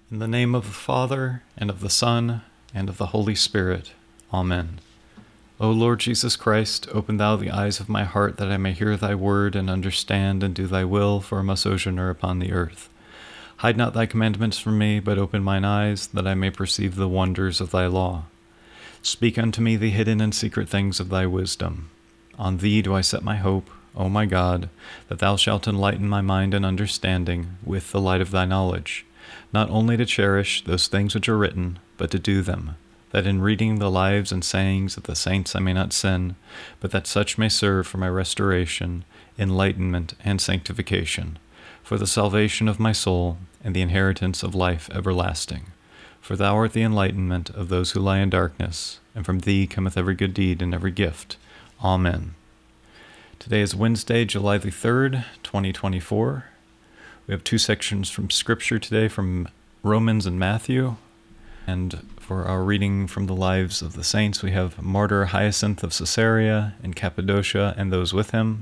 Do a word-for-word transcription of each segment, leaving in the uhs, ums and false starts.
In the name of the Father, and of the Son, and of the Holy Spirit. Amen. O Lord Jesus Christ, open thou the eyes of my heart, that I may hear thy word, and understand and do thy will, for I am a sojourner upon the earth. Hide not thy commandments from me, but open mine eyes, that I may perceive the wonders of thy law. Speak unto me the hidden and secret things of thy wisdom. On thee do I set my hope, O my God, that thou shalt enlighten my mind and understanding with the light of thy knowledge, not only to cherish those things which are written, but to do them, that in reading the lives and sayings of the saints I may not sin, but that such may serve for my restoration, enlightenment, and sanctification, for the salvation of my soul, and the inheritance of life everlasting. For thou art the enlightenment of those who lie in darkness, and from thee cometh every good deed and every gift. Amen. Today is Wednesday, July the third, twenty twenty-four. We have two sections from Scripture today, from Romans and Matthew. And for our reading from the lives of the saints, we have Martyr Hyacinth of Caesarea and Cappadocia and those with him,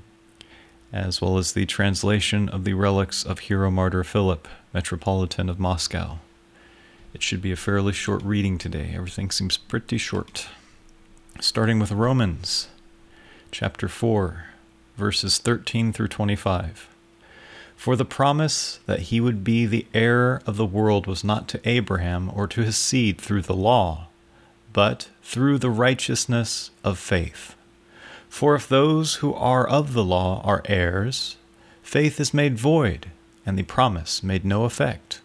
as well as the translation of the relics of Hero Martyr Philip, Metropolitan of Moscow. It should be a fairly short reading today. Everything seems pretty short. Starting with Romans, chapter four, verses thirteen through twenty-five. For the promise that he would be the heir of the world was not to Abraham or to his seed through the law, but through the righteousness of faith. For if those who are of the law are heirs, faith is made void, and the promise made no effect.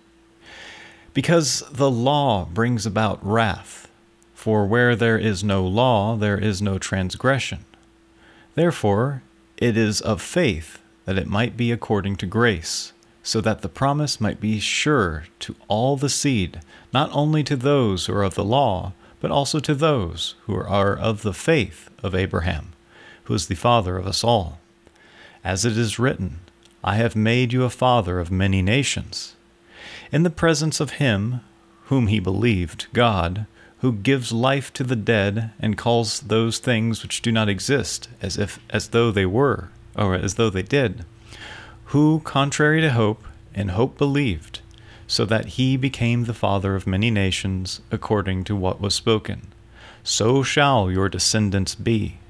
Because the law brings about wrath, for where there is no law, there is no transgression. Therefore, it is of faith that it might be according to grace, so that the promise might be sure to all the seed, not only to those who are of the law, but also to those who are of the faith of Abraham, who is the father of us all. As it is written, I have made you a father of many nations, in the presence of him whom he believed, God, who gives life to the dead and calls those things which do not exist as if as though they were, or as though they did, who, contrary to hope, in hope believed, so that he became the father of many nations, according to what was spoken. So shall your descendants be.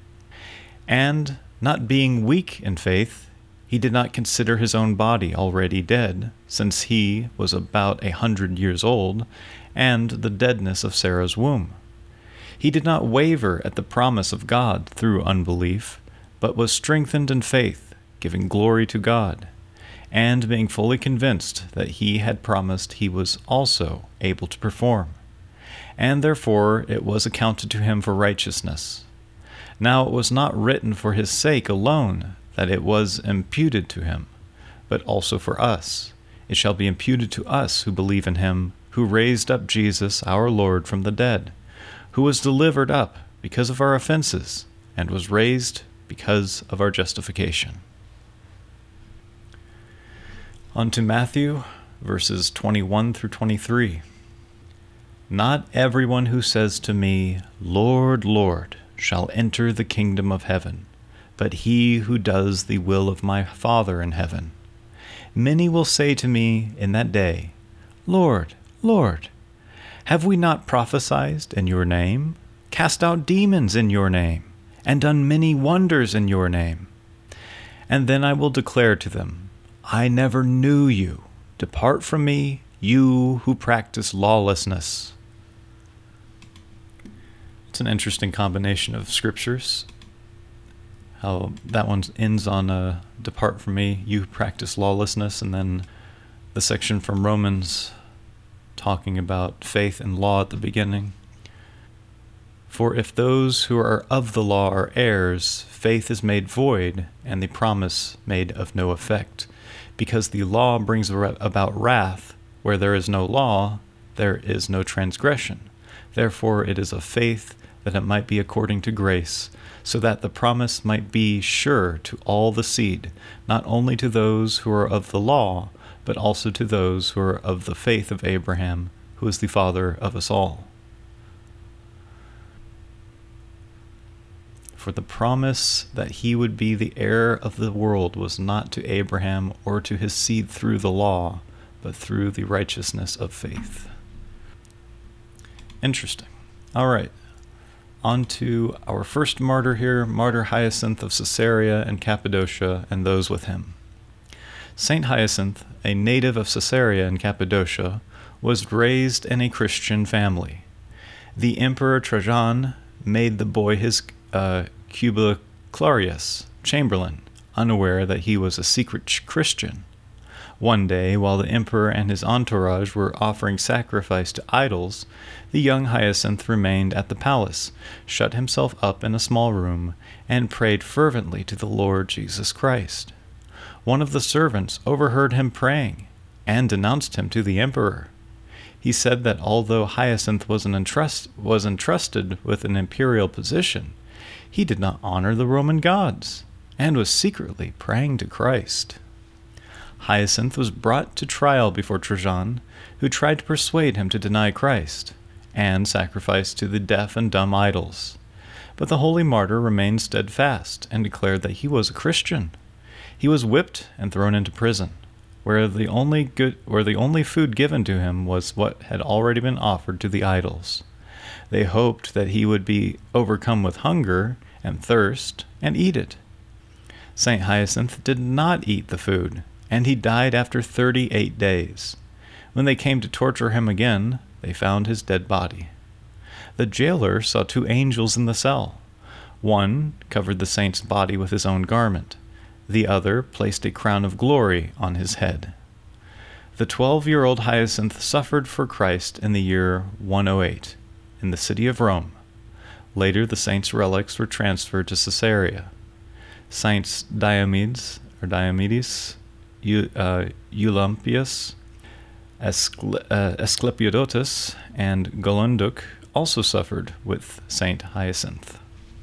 And, not being weak in faith, he did not consider his own body already dead, since he was about a hundred years old, and the deadness of Sarah's womb. He did not waver at the promise of God through unbelief, but was strengthened in faith, giving glory to God, and being fully convinced that he had promised, he was also able to perform. And therefore it was accounted to him for righteousness. Now it was not written for his sake alone that it was imputed to him, but also for us. It shall be imputed to us who believe in him, who raised up Jesus our Lord from the dead, who was delivered up because of our offenses, and was raised because of our justification. On to Matthew, verses twenty-one through twenty-three. Not everyone who says to me, Lord, Lord, shall enter the kingdom of heaven, but he who does the will of my Father in heaven. Many will say to me in that day, Lord, Lord, have we not prophesied in your name, cast out demons in your name, and done many wonders in your name? And then I will declare to them, I never knew you. Depart from me, you who practice lawlessness. It's an interesting combination of scriptures. How that one ends on uh, depart from me, you who practice lawlessness, and then the section from Romans talking about faith and law at the beginning. For if those who are of the law are heirs, faith is made void, and the promise made of no effect. Because the law brings about wrath, where there is no law, there is no transgression. Therefore it is of faith that it might be according to grace, so that the promise might be sure to all the seed, not only to those who are of the law, but also to those who are of the faith of Abraham, who is the father of us all. For the promise that he would be the heir of the world was not to Abraham or to his seed through the law, but through the righteousness of faith. Interesting. All right. On to our first martyr here, Martyr Hyacinth of Caesarea and Cappadocia, and those with him. Saint Hyacinth, a native of Caesarea in Cappadocia, was raised in a Christian family. The Emperor Trajan made the boy his uh, Cubiclarius, chamberlain, unaware that he was a secret Christian. One day, while the emperor and his entourage were offering sacrifice to idols, the young Hyacinth remained at the palace, shut himself up in a small room, and prayed fervently to the Lord Jesus Christ. One of the servants overheard him praying, and denounced him to the emperor. He said that although Hyacinth was, an entrust, was entrusted with an imperial position, he did not honor the Roman gods, and was secretly praying to Christ. Hyacinth was brought to trial before Trajan, who tried to persuade him to deny Christ, and sacrifice to the deaf and dumb idols. But the holy martyr remained steadfast, and declared that he was a Christian. He was whipped and thrown into prison, where the only good, where the only food given to him was what had already been offered to the idols. They hoped that he would be overcome with hunger and thirst and eat it. Saint Hyacinth did not eat the food, and he died after thirty-eight days. When they came to torture him again, they found his dead body. The jailer saw two angels in the cell. One covered the saint's body with his own garment. The other placed a crown of glory on his head. The twelve-year-old Hyacinth suffered for Christ in the year one oh eight, in the city of Rome. Later, the saint's relics were transferred to Caesarea. Saints Diomedes, or Diomedes, Eu, uh, Eulampius, Ascle- uh, Asclepiodotus, and Golunduc also suffered with Saint Hyacinth.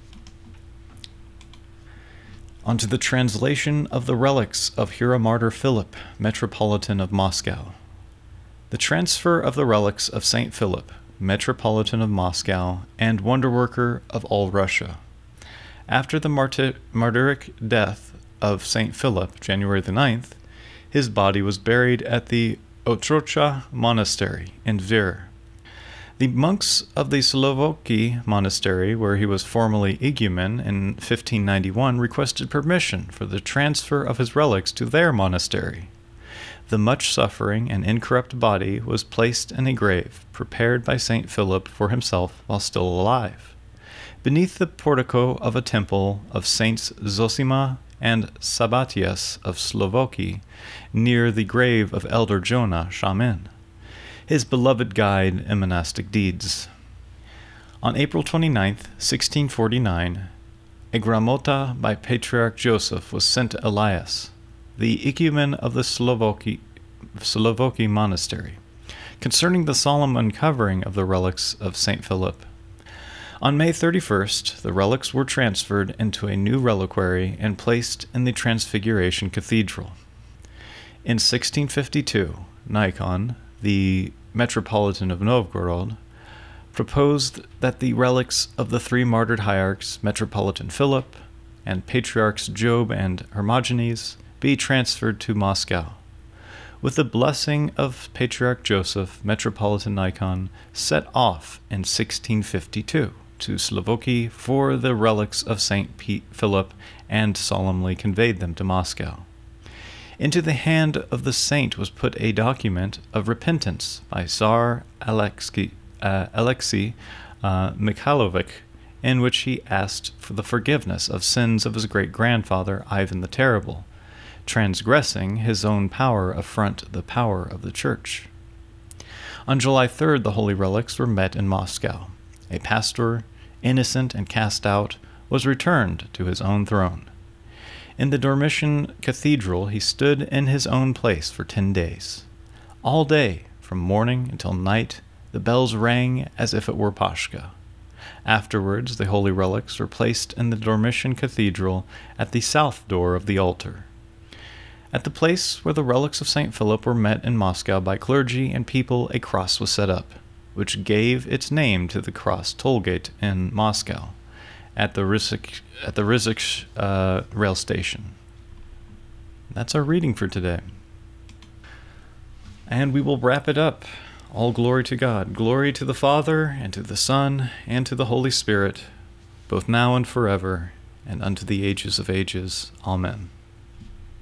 On to the translation of the relics of Hieromartyr Philip, Metropolitan of Moscow. The transfer of the relics of Saint Philip, Metropolitan of Moscow, and wonderworker of all Russia. After the martyr- martyric death of Saint Philip, January the ninth, his body was buried at the Otrocha Monastery in Tver. The monks of the Slovoki Monastery, where he was formerly igumen in fifteen ninety-one, requested permission for the transfer of his relics to their monastery. The much suffering and incorrupt body was placed in a grave prepared by Saint Philip for himself while still alive, beneath the portico of a temple of Saints Zosima and Sabatias of Slovoki, near the grave of Elder Jonah Shaman, his beloved guide in monastic deeds. On April twenty-ninth, sixteen forty-nine, a gramota by Patriarch Joseph was sent to Elias, the icumen of the Slovoki, Slovoki monastery, concerning the solemn uncovering of the relics of Saint Philip. On May thirty-first, the relics were transferred into a new reliquary and placed in the Transfiguration Cathedral. In sixteen fifty-two, Nikon, the Metropolitan of Novgorod, proposed that the relics of the three martyred hierarchs, Metropolitan Philip and Patriarchs Job and Hermogenes, be transferred to Moscow. With the blessing of Patriarch Joseph, Metropolitan Nikon set off in sixteen fifty-two to Slovoki for the relics of Saint Philip and solemnly conveyed them to Moscow. Into the hand of the saint was put a document of repentance by Tsar Alexei, uh, Alexei uh, Mikhailovich, in which he asked for the forgiveness of sins of his great-grandfather Ivan the Terrible, transgressing his own power affront the power of the Church. On July third, the holy relics were met in Moscow. A pastor, innocent and cast out, was returned to his own throne. In the Dormition Cathedral, he stood in his own place for ten days. All day, from morning until night, the bells rang as if it were Pashka. Afterwards, the holy relics were placed in the Dormition Cathedral at the south door of the altar. At the place where the relics of Saint Philip were met in Moscow by clergy and people, a cross was set up, which gave its name to the cross tollgate in Moscow, at the Rizik, at the Rizik uh, rail station. That's our reading for today. And we will wrap it up. All glory to God. Glory to the Father, and to the Son, and to the Holy Spirit, both now and forever, and unto the ages of ages. Amen.